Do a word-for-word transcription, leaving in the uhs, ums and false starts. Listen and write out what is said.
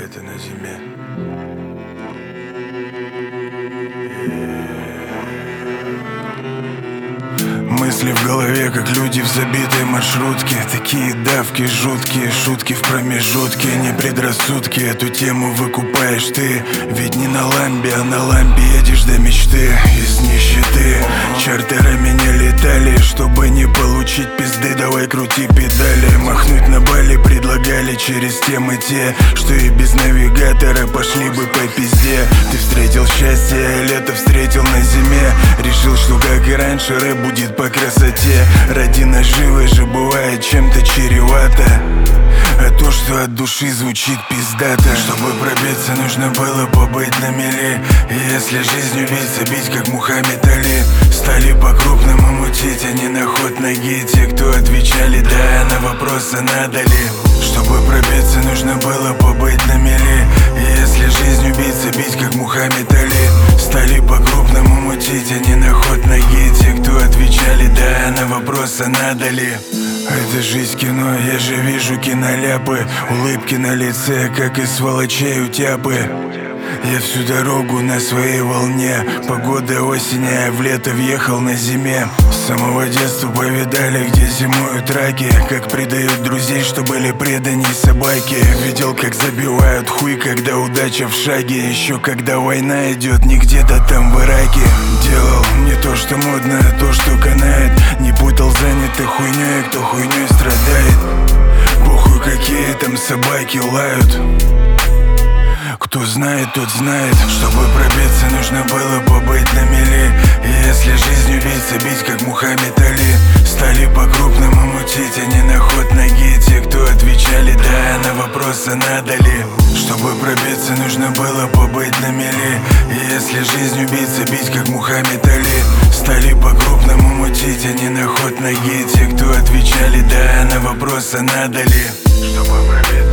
где-то на зиме. Мысли в голове, как люди в забитой маршрутке. Такие давки жуткие, шутки в промежутке. Не предрассудки, эту тему выкупаешь ты. Ведь не на ламбе, а на ламбе едешь до мечты. Из нищеты чартерами не летали, чтобы не получить пизды. Давай крути педали, махнуть на Бали предлагали через темы те, что и без навигатора пошли бы по пизде. Ты встретил счастье, а лето встретил на зиме. Решил, что как и раньше рэп будет по красоте. Ради наживы же бывает чем-то чревато, а то, что от души звучит пиздато. Чтобы пробиться, нужно было побыть на мели. И если жизнь убийца, бить как Мухаммед Али. Стали по-крупному мутить, а не на ход ноги. Те, кто отвечали да на вопросы, надо ли. Чтобы пробиться, нужно было побыть на мели. И если жизнь убийца, бить как Мухаммед Али. Стали по-крупному мутить, а не на ход ноги. Те, кто отвечали да на вопросы, надо ли. Это жизнь кино, я же вижу киноляпы. Улыбки на лице, как и сволочей утяпы. Я всю дорогу на своей волне. Погода осень, а я в лето въехал на зиме. С самого детства повидали, где зимуют раки. Как предают друзей, что были преданней собаки. Видел, как забивают хуй, когда удача в шаге. Еще когда война идет, не где-то там в Ираке. Делал не то, что модно, а то, что канает. Не путал занятых хуйней, кто хуйней страдает. Похуй, какие там собаки лают. Кто знает, тот знает. Чтобы пробиться, нужно было побыть на мели. И если жизнь убийца, бить как Мухаммед Али. Стали по-крупному мутить, а не на ход ноги. Те, кто отвечали да на вопросы, надо ли. Чтобы пробиться, нужно было побыть на мели. И если жизнь убийца, бить как Мухаммед Али. Стали по-крупному мутить, а не на ход ноги. Те, кто отвечали да на вопросы, надо ли. Чтобы пробиться.